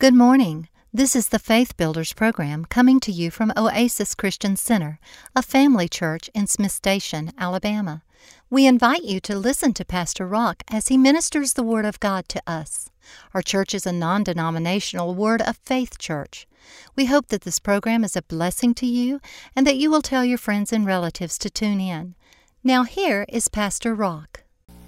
Good morning. This is the Faith Builders program coming to you from Oasis Christian Center, a family church in Smith Station, Alabama. We invite you to listen to Pastor Rock as he ministers the Word of God to us. Our church is a non-denominational Word of Faith church. We hope that this program is a blessing to you and that you will tell your friends and relatives to tune in. Now here is Pastor Rock.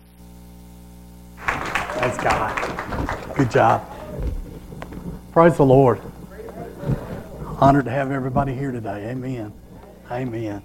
Praise God. Good job. Praise the Lord. Honored to have everybody here today. Amen. Amen.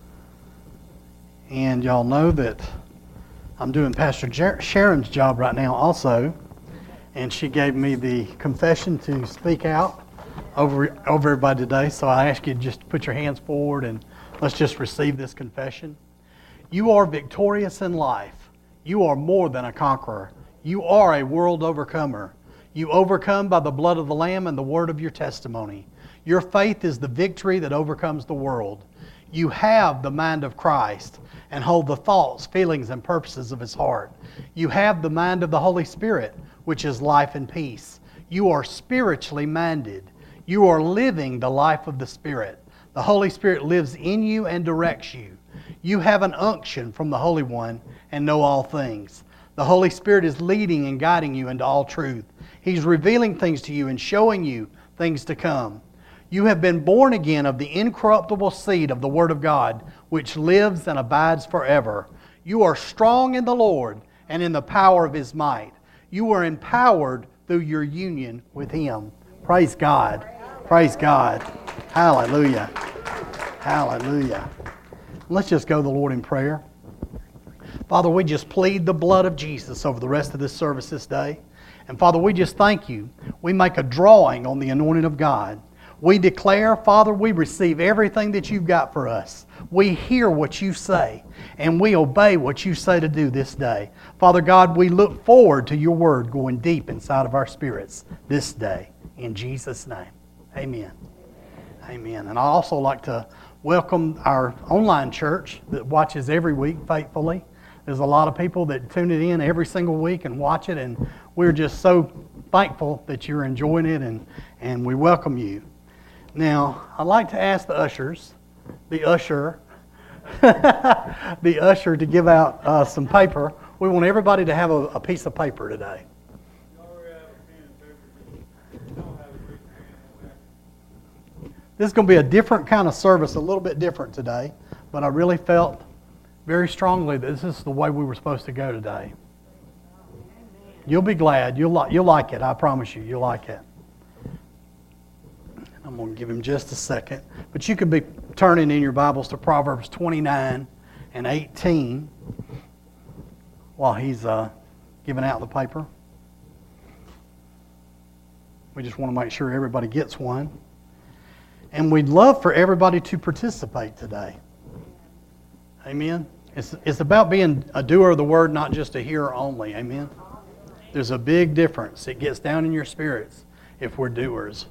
And y'all know that I'm doing Pastor Sharon's job right now also. And she gave me the confession to speak out over everybody today. So I ask you just to put your hands forward and let's just receive this confession. You are victorious in life. You are more than a conqueror. You are a world overcomer. You overcome by the blood of the Lamb and the word of your testimony. Your faith is the victory that overcomes the world. You have the mind of Christ and hold the thoughts, feelings, and purposes of His heart. You have the mind of the Holy Spirit, which is life and peace. You are spiritually minded. You are living the life of the Spirit. The Holy Spirit lives in you and directs you. You have an unction from the Holy One and know all things. The Holy Spirit is leading and guiding you into all truth. He's revealing things to you and showing you things to come. You have been born again of the incorruptible seed of the Word of God, which lives and abides forever. You are strong in the Lord and in the power of His might. You are empowered through your union with Him. Praise God. Praise God. Hallelujah. Hallelujah. Let's just go to the Lord in prayer. Father, we just plead the blood of Jesus over the rest of this service this day. And Father, we just thank you. We make a drawing on the anointing of God. We declare, Father, we receive everything that you've got for us. We hear what you say, and we obey what you say to do this day. Father God, we look forward to your word going deep inside of our spirits this day. In Jesus' name, amen. Amen. And I also like to welcome our online church that watches every week faithfully. There's a lot of people that tune it in every single week and watch it, and we're just so thankful that you're enjoying it, and we welcome you. Now, I'd like to ask the ushers, the usher to give out some paper. We want everybody to have a piece of paper today. This is going to be a different kind of service, a little bit different today, but I really felt very strongly that this is the way we were supposed to go today. You'll be glad. You'll like it. I promise you. You'll like it. I'm going to give him just a second. But you could be turning in your Bibles to Proverbs 29 and 18 while he's giving out the paper. We just want to make sure everybody gets one. And we'd love for everybody to participate today. Amen. It's about being a doer of the word, not just a hearer only. Amen. There's a big difference. It gets down in your spirits if we're doers.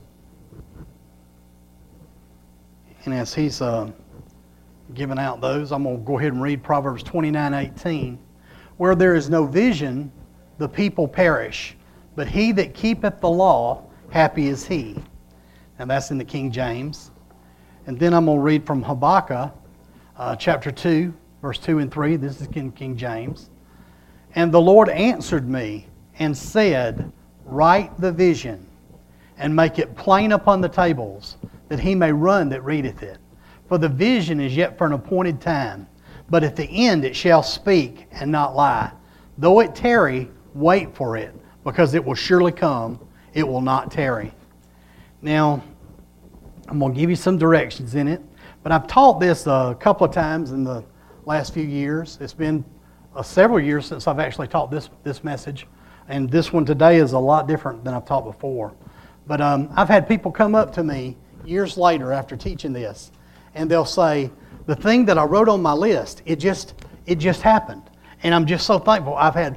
And as he's giving out those, I'm going to go ahead and read Proverbs 29:18. Where there is no vision, the people perish, but he that keepeth the law, happy is he. And that's in the King James. And then I'm going to read from Habakkuk, chapter 2, verse 2 and 3. This is in King James. And the Lord answered me and said, write the vision and make it plain upon the tables, that he may run that readeth it. For the vision is yet for an appointed time, but at the end it shall speak and not lie. Though it tarry, wait for it, because it will surely come. It will not tarry. Now, I'm going to give you some directions in it. But I've taught this a couple of times in the last few years. It's been several years since I've actually taught this message. And this one today is a lot different than I've taught before. But I've had people come up to me years later after teaching this, and they'll say, the thing that I wrote on my list, it just happened. And I'm just so thankful. I've had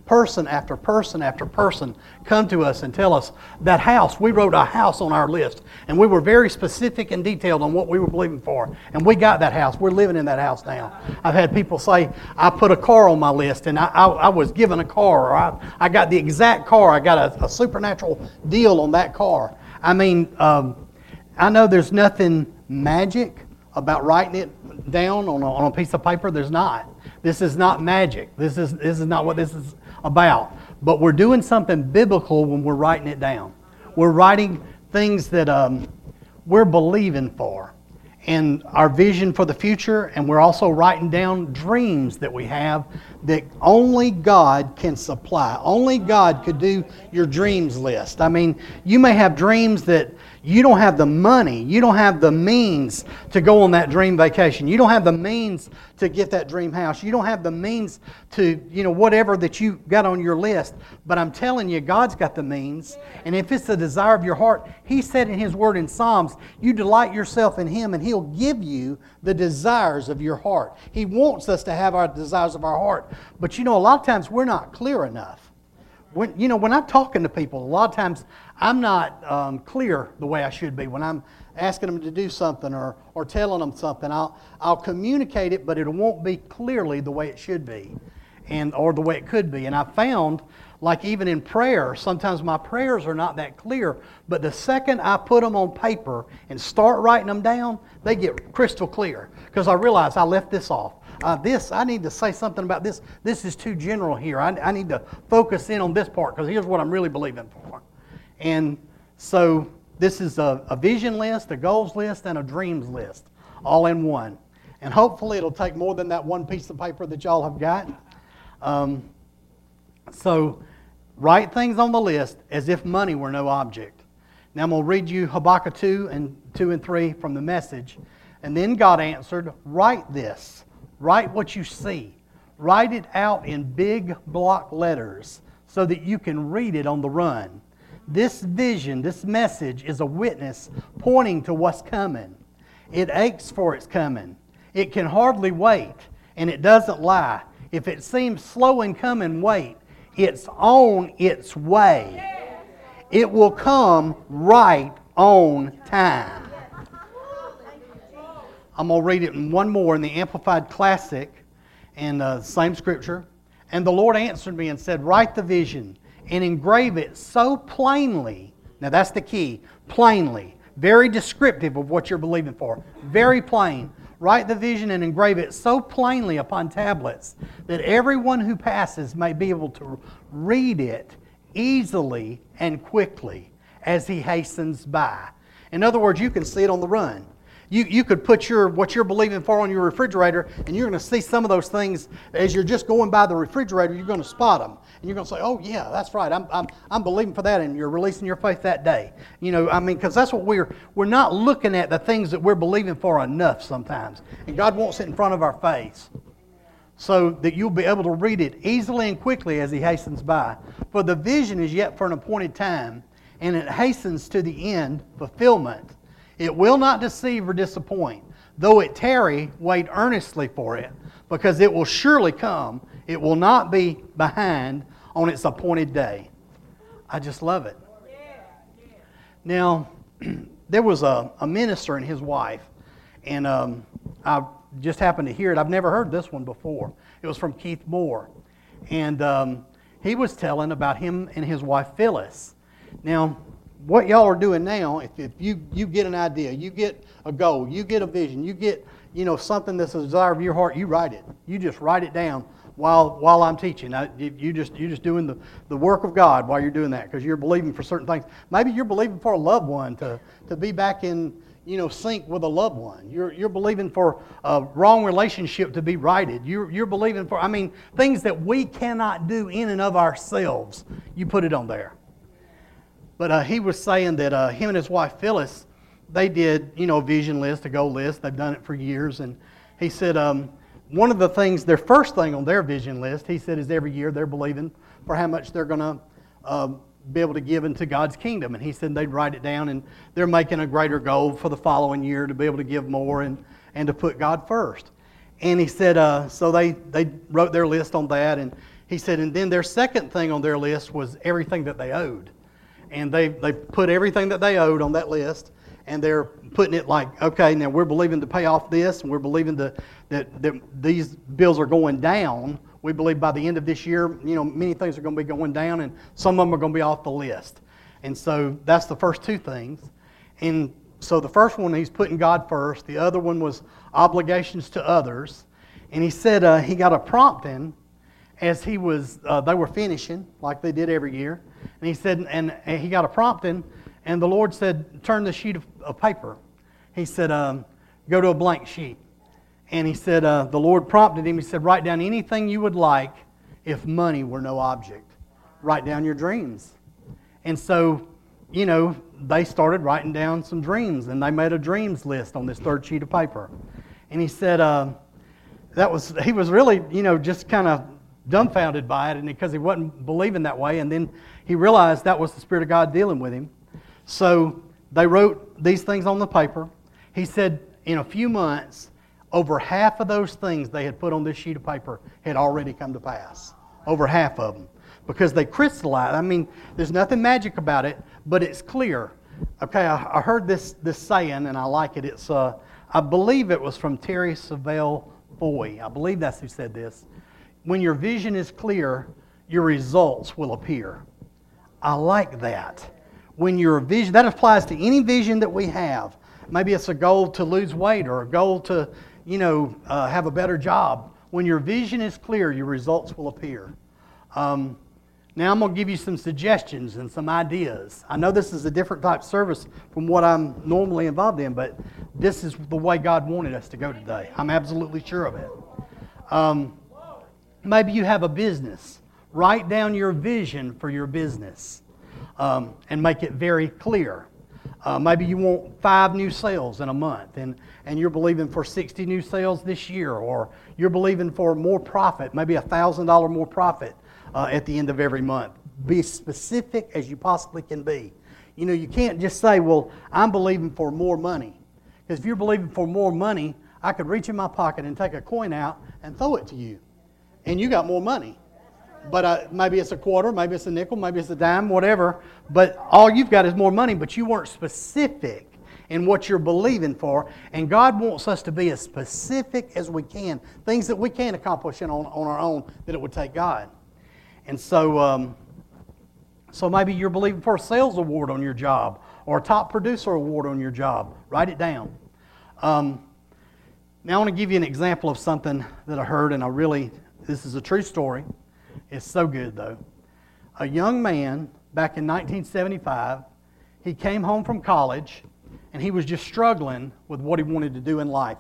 person after person after person come to us and tell us that house, we wrote a house on our list, and we were very specific and detailed on what we were believing for, and we got that house. We're living in that house now. I've had people say, I put a car on my list, and I was given a car, or I got the exact car. I got a supernatural deal on that car. I mean, I know there's nothing magic about writing it down on a piece of paper. There's not. This is not magic. This is not what this is about. But we're doing something biblical when we're writing it down. We're writing things that we're believing for, and our vision for the future, and we're also writing down dreams that we have that only God can supply. Only God could do your dreams list. I mean, you may have dreams that you don't have the money, you don't have the means to go on that dream vacation. You don't have the means to get that dream house. You don't have the means to, whatever that you got on your list. But I'm telling you, God's got the means. And if it's the desire of your heart, He said in His Word in Psalms, you delight yourself in Him and He'll give you the desires of your heart. He wants us to have our desires of our heart. But a lot of times we're not clear enough. When I'm talking to people, a lot of times I'm not clear the way I should be. When I'm asking them to do something or telling them something, I'll communicate it, but it won't be clearly the way it should be, or the way it could be. And I found, like even in prayer, sometimes my prayers are not that clear, but the second I put them on paper and start writing them down, they get crystal clear, because I realize I left this off. I need to say something about this. This is too general here. I need to focus in on this part, because here's what I'm really believing for. And so this is a vision list, a goals list, and a dreams list, all in one. And hopefully it'll take more than that one piece of paper that y'all have got. So write things on the list as if money were no object. Now I'm going to read you Habakkuk 2 and 3 from the Message. And then God answered, write this. Write what you see. Write it out in big block letters so that you can read it on the run. This vision, this message is a witness pointing to what's coming. It aches for its coming. It can hardly wait, and it doesn't lie. If it seems slow in coming, wait. It's on its way. It will come right on time. I'm going to read it in one more in the Amplified Classic, and same scripture. And the Lord answered me and said, write the vision and engrave it so plainly. Now that's the key. Plainly. Very descriptive of what you're believing for. Very plain. Write the vision and engrave it so plainly upon tablets that everyone who passes may be able to read it easily and quickly as he hastens by. In other words, you can see it on the run. You could put what you're believing for on your refrigerator, and you're going to see some of those things as you're just going by the refrigerator. You're going to spot them, and you're going to say, "Oh yeah, that's right. I'm believing for that," and you're releasing your faith that day. Because that's what we're not looking at the things that we're believing for enough sometimes, and God wants it in front of our face, so that you'll be able to read it easily and quickly as He hastens by. For the vision is yet for an appointed time, and it hastens to the end, fulfillment. It will not deceive or disappoint. Though it tarry, wait earnestly for it, because it will surely come. It will not be behind on its appointed day. I just love it. Now, there was a minister and his wife, and I just happened to hear it. I've never heard this one before. It was from Keith Moore. And he was telling about him and his wife Phyllis. Now, what y'all are doing now, if you get an idea, you get a goal, you get a vision, you get something that's a desire of your heart, you write it. You just write it down while I'm teaching. You're just doing the work of God while you're doing that, because you're believing for certain things. Maybe you're believing for a loved one to be back in sync with a loved one. You're believing for a wrong relationship to be righted. You're believing for things that we cannot do in and of ourselves. You put it on there. But he was saying that him and his wife Phyllis, they did, a vision list, a goal list. They've done it for years. And he said one of the things, their first thing on their vision list, he said, is every year they're believing for how much they're going to be able to give into God's kingdom. And he said they'd write it down, and they're making a greater goal for the following year to be able to give more and to put God first. And he said, so they wrote their list on that, and He said, and then their second thing on their list was everything that they owed. And they put everything that they owed on that list, and they're putting it like, okay, now we're believing to pay off this, and we're believing that these bills are going down. We believe by the end of this year, many things are going to be going down, and some of them are going to be off the list. And so that's the first two things. And so the first one, he's putting God first. The other one was obligations to others. And he said he got a prompting as they were finishing, like they did every year. And he said, and he got a prompting, and the Lord said, turn the sheet of paper. He said, go to a blank sheet. And he said, the Lord prompted him. He said, write down anything you would like if money were no object. Write down your dreams. And so, they started writing down some dreams, and they made a dreams list on this third sheet of paper. And he said, he was really, just kind of dumbfounded by it, and because he wasn't believing that way. And then he realized that was the Spirit of God dealing with him. So they wrote these things on the paper. He said in a few months, over half of those things they had put on this sheet of paper had already come to pass. Over half of them. Because they crystallized. I mean, there's nothing magic about it, but it's clear. Okay, I heard this saying, and I like it. It's I believe it was from Terry Savelle Foy. I believe that's who said this. When your vision is clear, your results will appear. I like that. When your vision, that applies to any vision that we have. Maybe it's a goal to lose weight or a goal to, have a better job. When your vision is clear, your results will appear. Now I'm going to give you some suggestions and some ideas. I know this is a different type of service from what I'm normally involved in, but this is the way God wanted us to go today. I'm absolutely sure of it. Maybe you have a business. Write down your vision for your business and make it very clear. Maybe you want 5 new sales in a month, and you're believing for 60 new sales this year, or you're believing for more profit, maybe $1,000 more profit at the end of every month. Be as specific as you possibly can be. You can't just say, well, I'm believing for more money. Because if you're believing for more money, I could reach in my pocket and take a coin out and throw it to you. And you got more money. But maybe it's a quarter, maybe it's a nickel, maybe it's a dime, whatever. But all you've got is more money, but you weren't specific in what you're believing for. And God wants us to be as specific as we can. Things that we can't accomplish on our own, that it would take God. And so maybe you're believing for a sales award on your job or a top producer award on your job. Write it down. Now I want to give you an example of something that I heard, and this is a true story. It's so good though. A young man back in 1975, he came home from college and he was just struggling with what he wanted to do in life.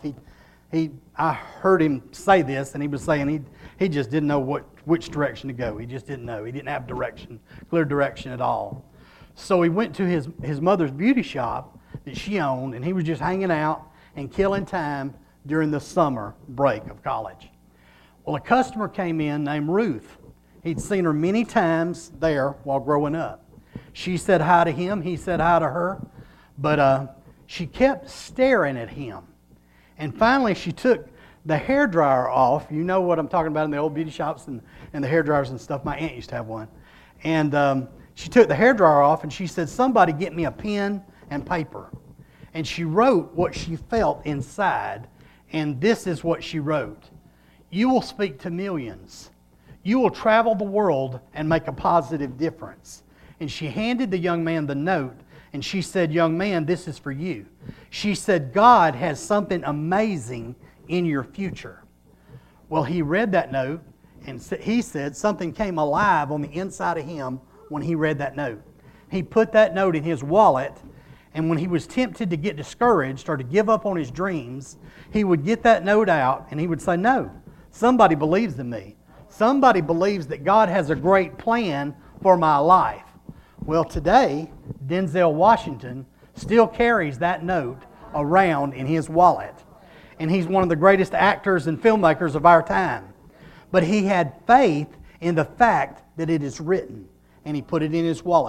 I heard him say this, and he was saying he just didn't know which direction to go. He just didn't know. He didn't have clear direction at all. So he went to his mother's beauty shop that she owned, and he was just hanging out and killing time during the summer break of college. Well, a customer came in named Ruth. He'd seen her many times there while growing up. She said hi to him. He said hi to her. But she kept staring at him. And finally, she took the hairdryer off. You know what I'm talking about in the old beauty shops and the hairdryers and stuff. My aunt used to have one. And she took the hairdryer off, and she said, somebody get me a pen and paper. And she wrote what she felt inside, and this is what she wrote. You will speak to millions. You will travel the world and make a positive difference. And she handed the young man the note, and she said, young man, this is for you. She said, God has something amazing in your future. Well, he read that note, and he said something came alive on the inside of him when he read that note. He put that note in his wallet, and when he was tempted to get discouraged or to give up on his dreams, he would get that note out, and he would say, no, somebody believes in me. Somebody believes that God has a great plan for my life. Well, today, Denzel Washington still carries that note around in his wallet. And he's one of the greatest actors and filmmakers of our time. But he had faith in the fact that it is written. And he put it in his wallet. He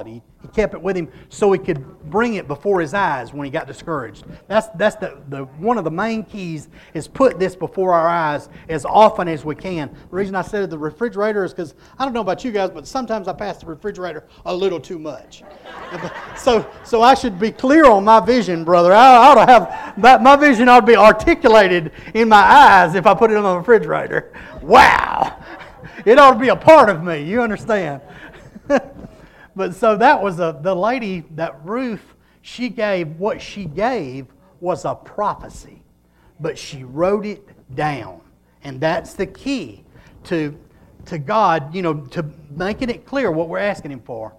He kept it with him so he could bring it before his eyes when he got discouraged. That's the one of the main keys, is put this before our eyes as often as we can. The reason I said the refrigerator is because, I don't know about you guys, but sometimes I pass the refrigerator a little too much. So I should be clear on my vision, brother. I ought to have, my vision ought to be articulated in my eyes if I put it on the refrigerator. Wow! It ought to be a part of me, you understand? But so that was the lady, that Ruth, what she gave was a prophecy. But she wrote it down. And that's the key to God, to making it clear what we're asking Him for.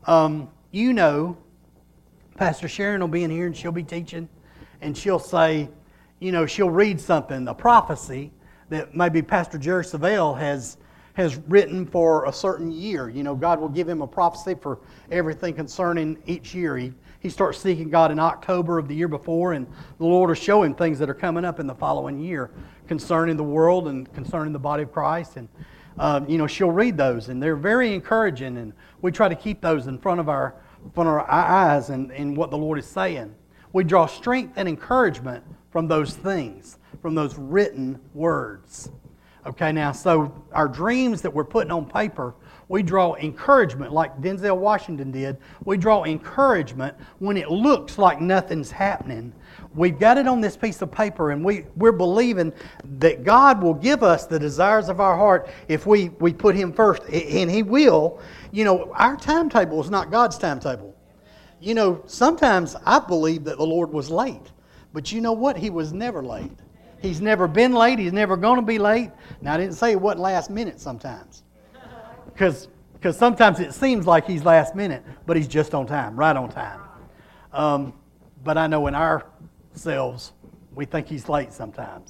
Pastor Sharon will be in here and she'll be teaching. And she'll say, she'll read something, a prophecy that maybe Pastor Jerry Savelle has written for a certain year. God will give him a prophecy for everything concerning each year. He starts seeking God in October of the year before, and the Lord will show him things that are coming up in the following year concerning the world and concerning the body of Christ. And she'll read those, and they're very encouraging, and we try to keep those in front of our eyes and what the Lord is saying. We draw strength and encouragement from those things, from those written words. Okay, now, so our dreams that we're putting on paper, we draw encouragement like Denzel Washington did. We draw encouragement when it looks like nothing's happening. We've got it on this piece of paper, and we're believing that God will give us the desires of our heart if we put Him first, and He will. Our timetable is not God's timetable. Sometimes I believe that the Lord was late, but you know what? He was never late. He's never been late. He's never going to be late. Now, I didn't say it wasn't last minute sometimes. Because sometimes it seems like He's last minute, but He's just on time, right on time. But I know in ourselves, we think He's late sometimes.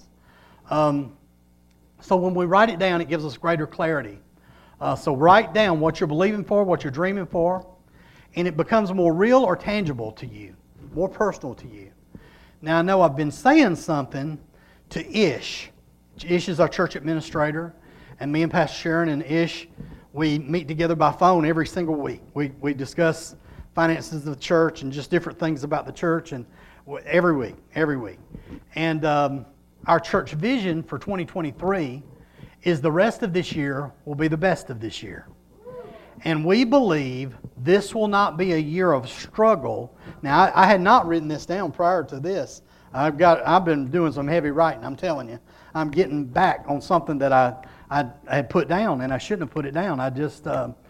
So when we write it down, it gives us greater clarity. So write down what you're believing for, what you're dreaming for, and it becomes more real or tangible to you, more personal to you. Now, I know I've been saying something to Ish. Ish is our church administrator, and me and Pastor Sharon and Ish, we meet together by phone every single week. We discuss finances of the church and just different things about the church, and every week. And our church vision for 2023 is the rest of this year will be the best of this year. And we believe this will not be a year of struggle. Now, I had not written this down prior to this. I've been doing some heavy writing, I'm telling you. I'm getting back on something that I had put down, and I shouldn't have put it down. I just,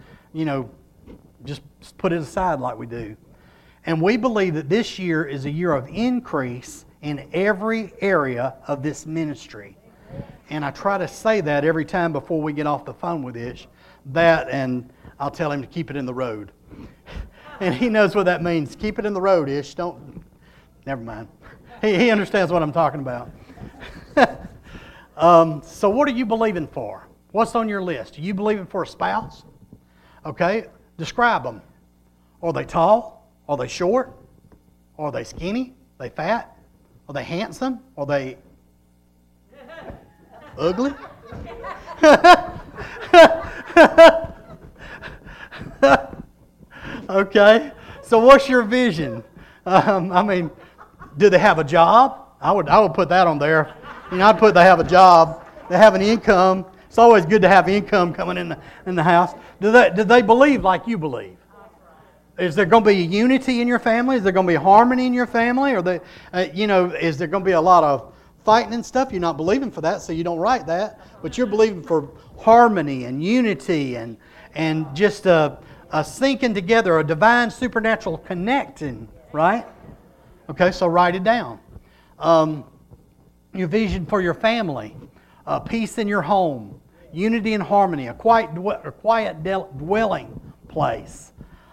just put it aside like we do. And we believe that this year is a year of increase in every area of this ministry. And I try to say that every time before we get off the phone with Ish. That, and I'll tell him to keep it in the road. And he knows what that means. Keep it in the road, Ish. Never mind. He understands what I'm talking about. So what are you believing for? What's on your list? Are you believing for a spouse? Okay, describe them. Are they tall? Are they short? Are they skinny? Are they fat? Are they handsome? Are they ugly? Okay, so what's your vision? Do they have a job? I would put that on there. I'd put they have a job. They have an income. It's always good to have income coming in the house. Do they believe like you believe? Is there going to be unity in your family? Is there going to be harmony in your family? Or is there going to be a lot of fighting and stuff? You're not believing for that, so you don't write that. But you're believing for harmony and unity and just a syncing together, a divine supernatural connecting, right? Okay, so write it down. Your vision for your family, peace in your home, unity and harmony, a quiet dwelling place.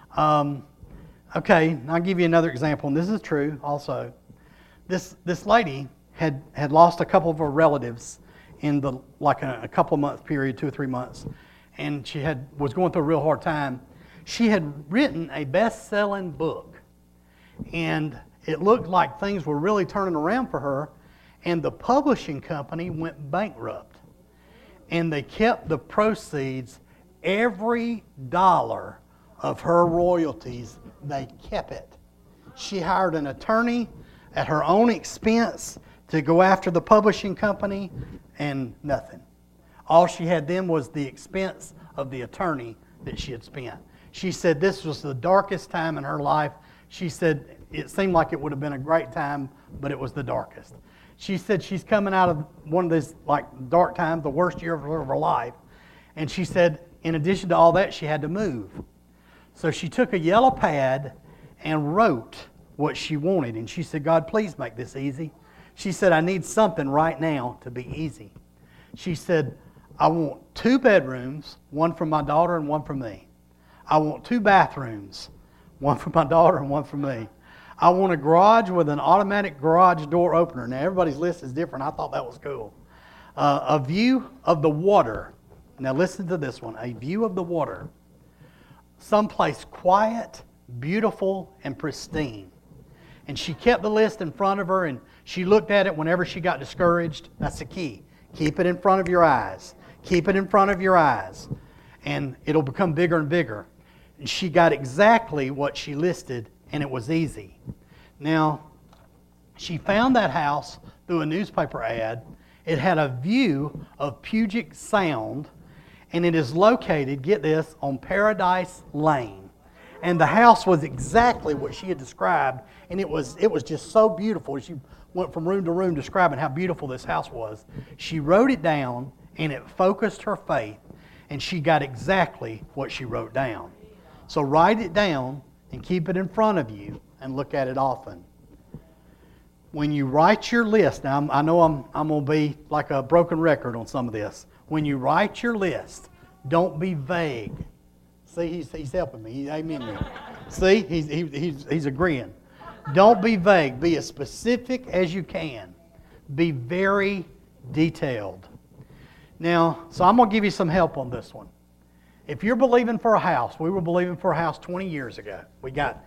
Okay, I'll give you another example, and this is true also. This lady had lost a couple of her relatives in a couple of month period, 2 or 3 months, and she was going through a real hard time. She had written a best-selling book, and it looked like things were really turning around for her, and the publishing company went bankrupt. And they kept the proceeds. Every dollar of her royalties, they kept it. She hired an attorney at her own expense to go after the publishing company, and nothing. All she had then was the expense of the attorney that she had spent. She said this was the darkest time in her life. She said it seemed like it would have been a great time, but it was the darkest. She said she's coming out of one of these like dark times, the worst year of her life. And she said in addition to all that, she had to move. So she took a yellow pad and wrote what she wanted. And she said, God, please make this easy. She said, I need something right now to be easy. She said, I want 2 bedrooms, one for my daughter and one for me. I want 2 bathrooms, one for my daughter and one for me. I want a garage with an automatic garage door opener. Now, everybody's list is different. I thought that was cool. A view of the water. Now, listen to this one. A view of the water. Someplace quiet, beautiful, and pristine. And she kept the list in front of her, and she looked at it whenever she got discouraged. That's the key. Keep it in front of your eyes. Keep it in front of your eyes. And it'll become bigger and bigger. And she got exactly what she listed, and it was easy. Now, she found that house through a newspaper ad. It had a view of Puget Sound, and it is located, get this, on Paradise Lane. And the house was exactly what she had described, and it was just so beautiful. She went from room to room describing how beautiful this house was. She wrote it down, and it focused her faith, and she got exactly what she wrote down. So write it down and keep it in front of you and look at it often. When you write your list, now I know I'm going to be like a broken record on some of this. When you write your list, don't be vague. See, he's helping me. He's amen me. See, he's agreeing. Don't be vague. Be as specific as you can. Be very detailed. Now, so I'm going to give you some help on this one. If you're believing for a house, we were believing for a house 20 years ago. We got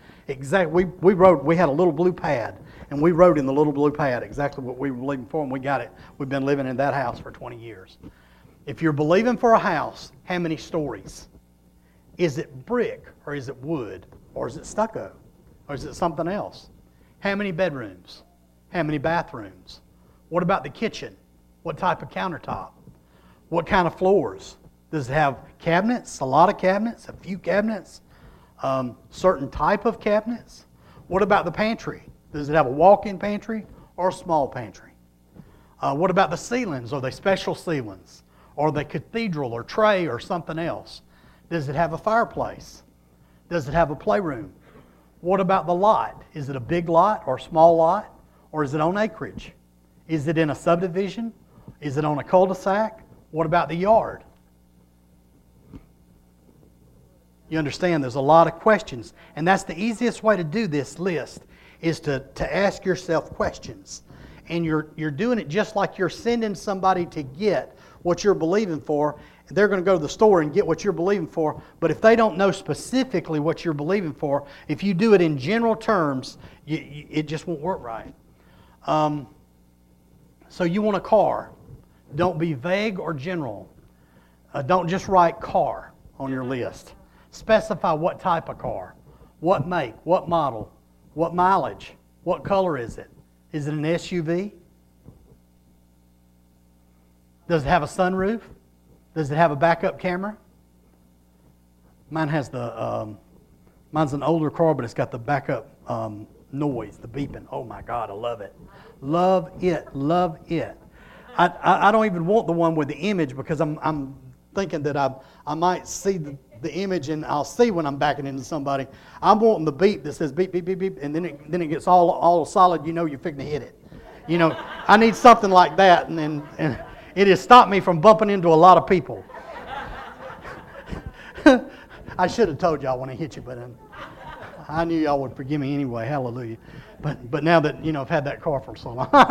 we had a little blue pad, and we wrote in the little blue pad exactly what we were believing for, and we got it. We've been living in that house for 20 years. If you're believing for a house, how many stories? Is it brick, or is it wood, or is it stucco, or is it something else? How many bedrooms? How many bathrooms? What about the kitchen? What type of countertop? What kind of floors? Does it have cabinets, a lot of cabinets, a few cabinets, certain type of cabinets? What about the pantry? Does it have a walk-in pantry or a small pantry? What about the ceilings? Are they special ceilings? Or are they cathedral or tray or something else? Does it have a fireplace? Does it have a playroom? What about the lot? Is it a big lot or a small lot? Or is it on acreage? Is it in a subdivision? Is it on a cul-de-sac? What about the yard? You understand there's a lot of questions. And that's the easiest way to do this list is to ask yourself questions. And you're doing it just like you're sending somebody to get what you're believing for. They're going to go to the store and get what you're believing for. But if they don't know specifically what you're believing for, if you do it in general terms, it just won't work right. So you want a car. Don't be vague or general. Don't just write car on your list. Specify what type of car, what make, what model, what mileage, what color is it? Is it an SUV? Does it have a sunroof? Does it have a backup camera? Mine has mine's an older car, but it's got the backup noise, the beeping. Oh my God, I love it. Love it, love it. I don't even want the one with the image because I'm thinking that I might see the image and I'll see when I'm backing into somebody. I'm wanting the beep that says beep, beep, beep, beep, and then it gets all solid. You know you're fixing to hit it. You know, I need something like that, and it has stopped me from bumping into a lot of people. I should have told y'all when I hit you, but I knew y'all would forgive me anyway. Hallelujah. But now that I've had that car for so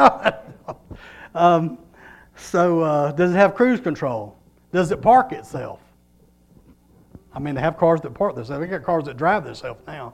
long. So does it have cruise control? Does it park itself? I mean, they have cars that park themselves. They got cars that drive themselves now.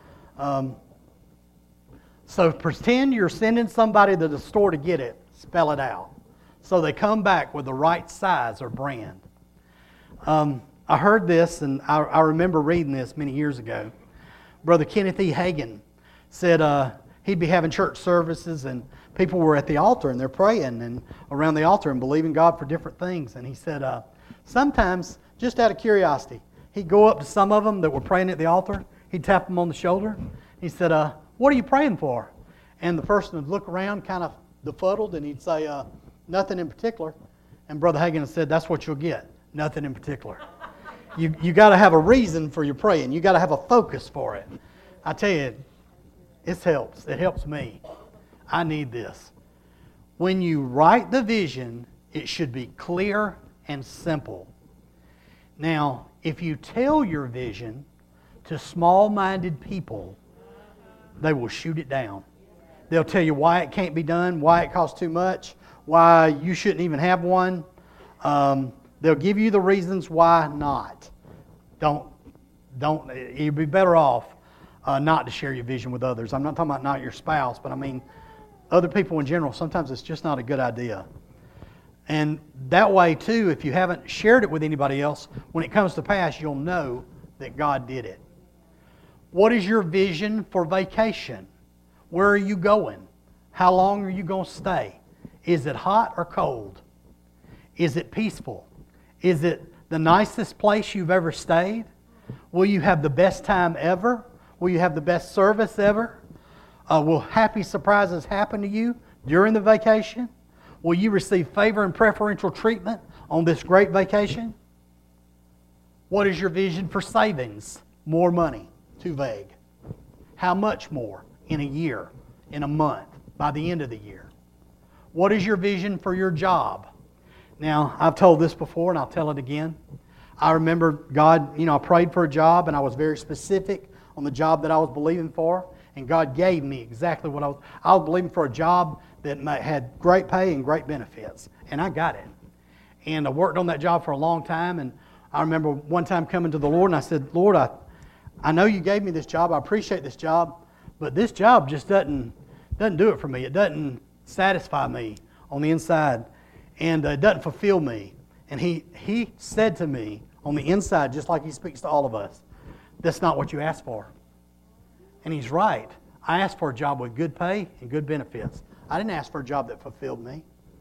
So pretend you're sending somebody to the store to get it. Spell it out. So they come back with the right size or brand. I heard this, and I remember reading this many years ago. Brother Kenneth E. Hagin said he'd be having church services, and people were at the altar, and they're praying and around the altar and believing God for different things. And he said sometimes, just out of curiosity, he'd go up to some of them that were praying at the altar. He'd tap them on the shoulder. He said, what are you praying for? And the person would look around kind of befuddled, and he'd say, nothing in particular. And Brother Hagin said, that's what you'll get, nothing in particular. You got to have a reason for your praying. You got to have a focus for it. I tell you, it helps. It helps me. I need this. When you write the vision, it should be clear and simple. Now, if you tell your vision to small-minded people, they will shoot it down. They'll tell you why it can't be done, why it costs too much, why you shouldn't even have one. They'll give you the reasons why not. Don't. You'd be better off not to share your vision with others. I'm not talking about not your spouse, but I mean other people in general. Sometimes it's just not a good idea. And that way too, if you haven't shared it with anybody else, when it comes to pass, you'll know that God did it. What is your vision for vacation? Where are you going? How long are you going to stay? Is it hot or cold? Is it peaceful? Is it the nicest place you've ever stayed? Will you have the best time ever? Will you have the best service ever? Will happy surprises happen to you during the vacation? Will you receive favor and preferential treatment on this great vacation? What is your vision for savings? More money. Too vague. How much more in a year, in a month, by the end of the year? What is your vision for your job? Now, I've told this before and I'll tell it again. I remember God, I prayed for a job and I was very specific on the job that I was believing for. And God gave me exactly what I was believing for, a job that had great pay and great benefits. And I got it. And I worked on that job for a long time. And I remember one time coming to the Lord and I said, Lord, I know you gave me this job. I appreciate this job. But this job just doesn't do it for me. It doesn't satisfy me on the inside. And it doesn't fulfill me. And he said to me on the inside, just like he speaks to all of us, that's not what you asked for. And he's right. I asked for a job with good pay and good benefits. I didn't ask for a job that fulfilled me.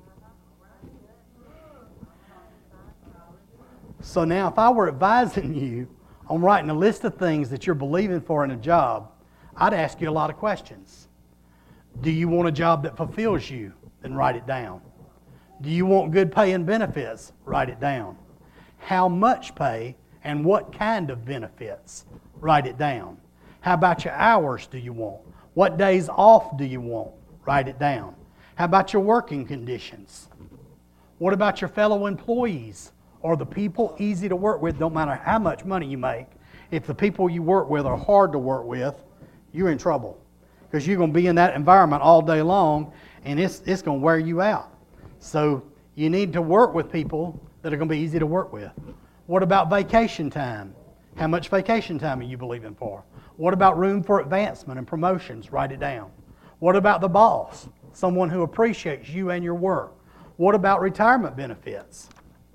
So now if I were advising you on writing a list of things that you're believing for in a job, I'd ask you a lot of questions. Do you want a job that fulfills you? Then write it down. Do you want good pay and benefits? Write it down. How much pay and what kind of benefits? Write it down. How about your hours do you want? What days off do you want? Write it down. How about your working conditions? What about your fellow employees? Are the people easy to work with? Don't matter how much money you make. If the people you work with are hard to work with, you're in trouble. Because you're going to be in that environment all day long and it's going to wear you out. So you need to work with people that are going to be easy to work with. What about vacation time? How much vacation time are you believing for? What about room for advancement and promotions? Write it down. What about the boss? Someone who appreciates you and your work. What about retirement benefits?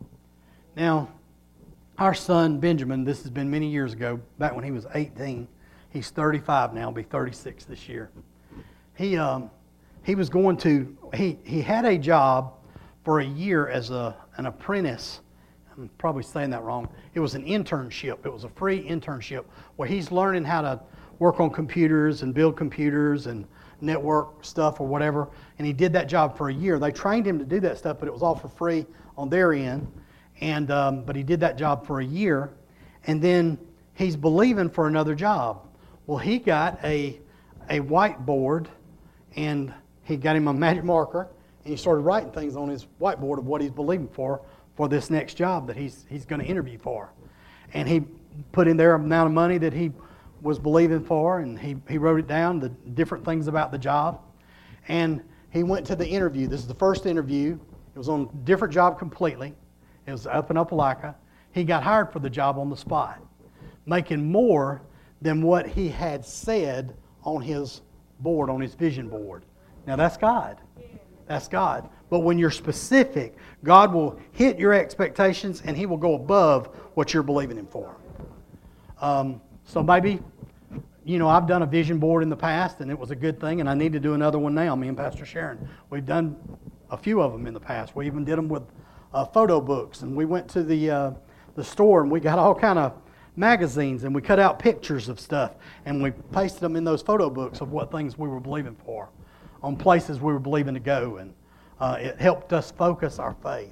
Now, our son Benjamin, this has been many years ago, back when he was 18. He's 35 now, he'll be 36 this year. He was going to, he had a job for a year as an apprentice. I'm probably saying that wrong. It was an internship. It was a free internship where he's learning how to work on computers and build computers and network stuff or whatever. And he did that job for a year. They trained him to do that stuff, but it was all for free on their end. And but he did that job for a year. And then he's believing for another job. Well, he got a whiteboard and he got him a magic marker and he started writing things on his whiteboard of what he's believing for this next job that he's going to interview for. And he put in there an amount of money that he was believing for, and he wrote it down, the different things about the job. And he went to the interview. This is the first interview. It was on a different job completely. It was up in Opelika. He got hired for the job on the spot, making more than what he had said on his board, on his vision board. Now that's God. That's God. But when you're specific, God will hit your expectations and He will go above what you're believing Him for. So maybe, I've done a vision board in the past and it was a good thing, and I need to do another one now, me and Pastor Sharon. We've done a few of them in the past. We even did them with photo books, and we went to the store and we got all kind of magazines and we cut out pictures of stuff and we pasted them in those photo books of what things we were believing for, on places we were believing to go, and it helped us focus our faith.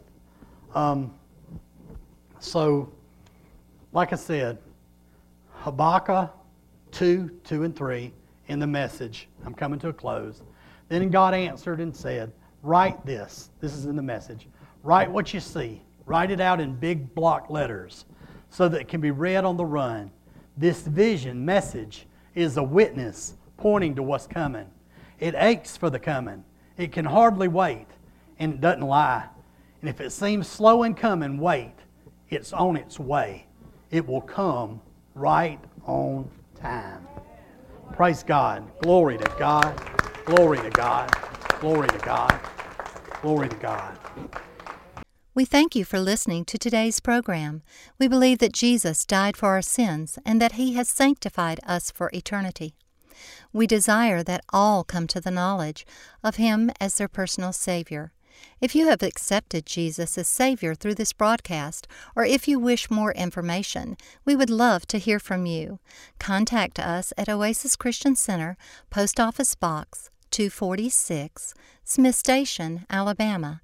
So, like I said, Habakkuk 2 and 3 in the Message. I'm coming to a close. Then God answered and said, write this. This is in the Message. Write what you see. Write it out in big block letters so that it can be read on the run. This vision message is a witness pointing to what's coming. It aches for the coming. It can hardly wait, and it doesn't lie. And if it seems slow in coming, wait. It's on its way. It will come right on time. Praise God. Glory to God. Glory to God. Glory to God. Glory to God. We thank you for listening to today's program. We believe that Jesus died for our sins and that He has sanctified us for eternity. We desire that all come to the knowledge of Him as their personal Savior. If you have accepted Jesus as Savior through this broadcast, or if you wish more information, we would love to hear from you. Contact us at Oasis Christian Center, Post Office Box 246, Smith Station, Alabama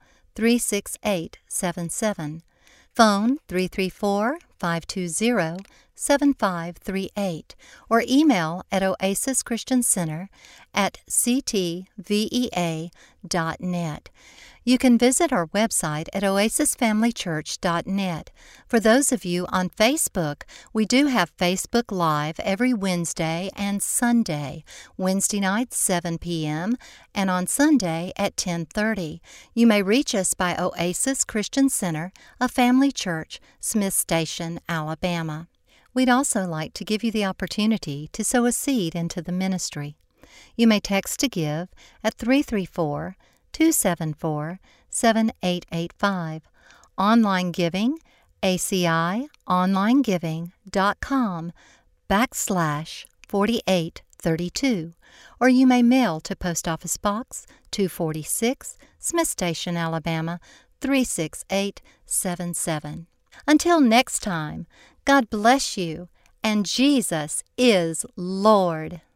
36877. Phone 334-520-7538, or email at oasischristiancenter@ctvea.net. You can visit our website at oasisfamilychurch.net. For those of you on Facebook, we do have Facebook Live every Wednesday and Sunday, Wednesday nights 7 p.m. and on Sunday at 10:30. You may reach us by Oasis Christian Center, a family church, Smith Station, Alabama. We'd also like to give you the opportunity to sow a seed into the ministry. You may text to give at 334-274-7885. Online giving, acionlinegiving.com/4832. Or you may mail to Post Office Box 246, Smith Station, Alabama 36877. Until next time, God bless you, and Jesus is Lord.